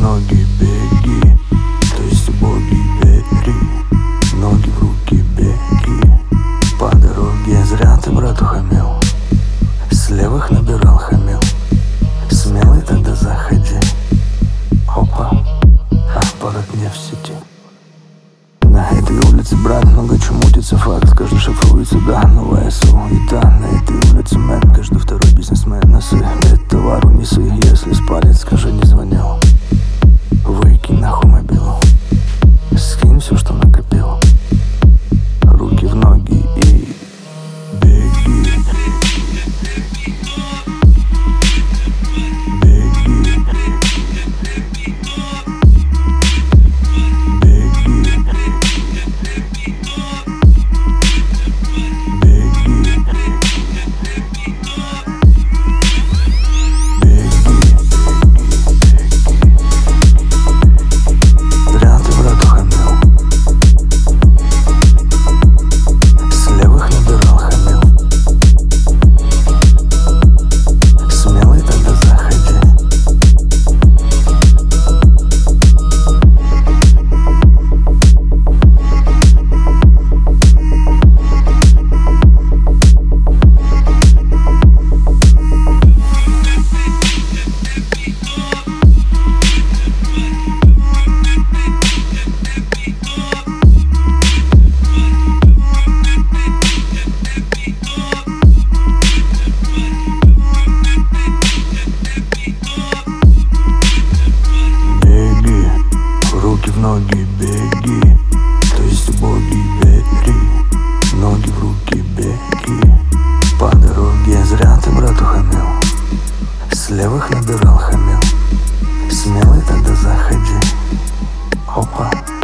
ноги беги, то есть боги бери, ноги в руки беги. По дороге зря ты, брат, ухамил, с левых набирал хамил. Смелый тогда заходи. Опа, аппарат не в сети. На этой улице, брат, много чего мутится, факт. Каждый шифруется, да, новая суета. На этой улице, мэн, каждый второй бизнесмен. Носы, без товару несы. Если спалит, скажи, не звонил. Выкинь нахуй мобилу, скинь все, что накопил. Руки в ноги и беги. Руки в ноги беги, то есть боги бери, ноги в руки беги. По дороге зря ты, брат, ухамил, с левых набирал хамил. Смелый тогда заходи. Опа.